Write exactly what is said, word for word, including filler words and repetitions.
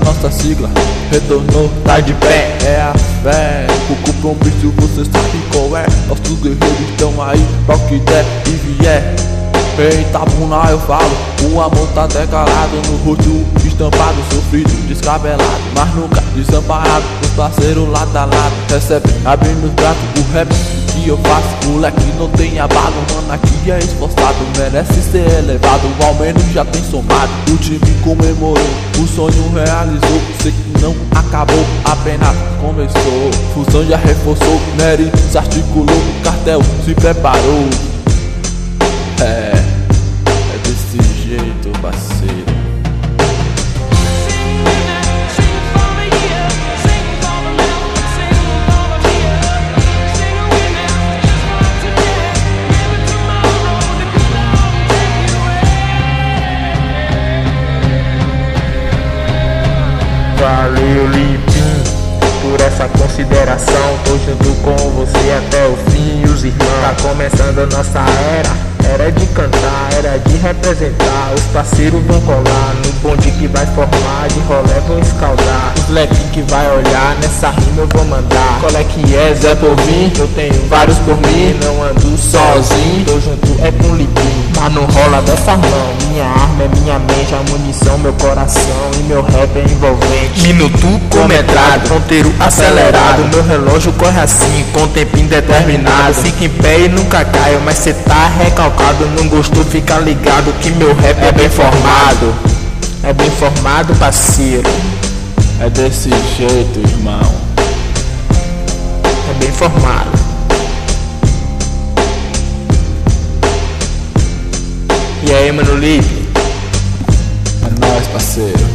nossa sigla retornou, tá de pé, é a fé. O compromisso você sabe qual é. Nossos guerreiros estão aí pra o que der e vier. Em Itabuna eu falo, o amor tá declarado no rosto estampado, sofrido, descabelado, mas nunca desamparado. Os parceiros lado a lado recebe, abrindo os braços, o rap que eu faço. Moleque não tem abalo, mano, aqui é esforçado, merece ser elevado, ao menos já tem somado. O time comemorou, o sonho realizou, sei que não acabou, apenas começou. Fusão já reforçou, Nery se articulou, o cartel se preparou. É, é desse jeito, parceiro. Valeu, Lipim, por essa consideração. Tô junto com você até o fim, os irmãos. Tá começando a nossa era. Era de cantar, era de representar. Os parceiros vão colar no bonde que vai formar, de rolé vão escaldar. Os leque que vai olhar, nessa rima eu vou mandar. Qual é que é, Zé Povim? Eu tenho vários por mim, não ando sozinho. Tô junto é com Lipim, mas não rola dessa mão. Minha arma é minha mente, a munição meu coração, e meu rap é envolvente. Minuto cronometrado, ponteiro acelerado. Meu relógio corre assim, com tempo indeterminado. Fica em pé e nunca caio, mas cê tá recalcado. Não gostou, fica ligado que meu rap é bem formado. É bem formado, parceiro. É desse jeito, irmão. É bem formado. E aí, mano, Lipe? É nóis, parceiro.